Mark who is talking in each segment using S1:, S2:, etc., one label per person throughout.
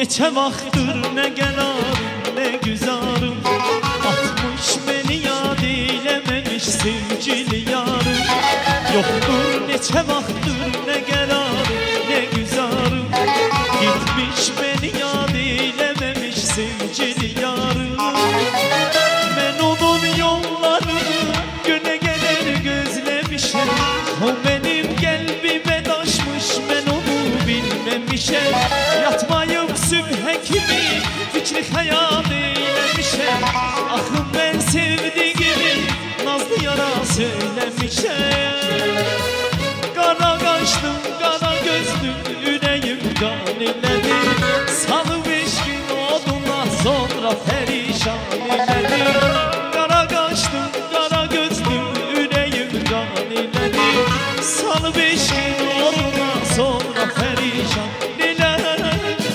S1: neçə vaxtdır ne gəlarım, ne güzarım. Atmış beni yad eyləməmiş sevgili yarım. Yoxdur neçə vaxtdır ne gəlarım, ne güzarım. Gitmiş beni yad eyləməmiş sevgili yarım. Mən onun yollarını güne gelir gözlemişəm. O benim qəlbimə daşmış, mən onu bilməmişəm. Yatmayıb sübhə kimi fikri xəyal eyləmişəm. Axı mən sevdiğimi nazlı yara söyləmişəm. Qara qaşdım, qara gözlüm, ürəyim qan elədi. Salıb eşqin oduna sonra pərişan elədi. Qara qaşdım, qara gözlüm, ürəyim qan elədi. Salıb eşqin oduna sonra pərişan elədi.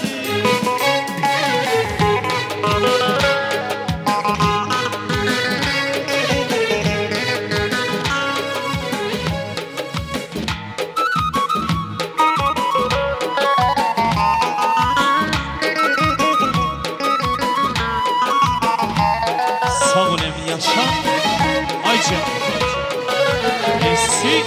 S1: Sağ ol em yaşa, Ayca Esik.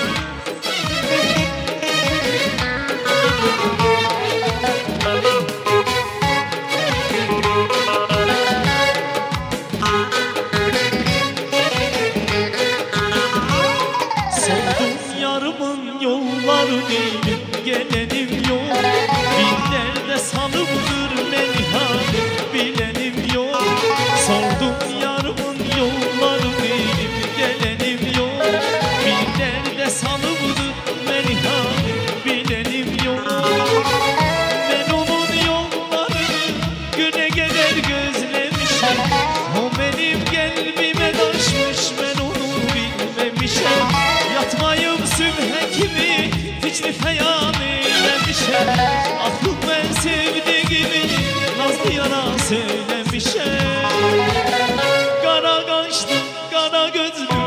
S1: Soldum yarımın yolları değilim, gelenim yok. Billerde salıptır beni halim, bilenim yok. Soldum yarımın yolları değilim, gelenim yok. Billerde salıptır beni halim, bilenim yok. Ben onun yollarını güne gelir gözlemişim. O benim kalbime taşmış, ben onu bilmemişim. Yatmayıp sübhe kimi fikri xəyal eyləmişəm. Axı mən sevdiğimi nazlı yana söyləmişəm. Qara qaşdım, qara gözlüm,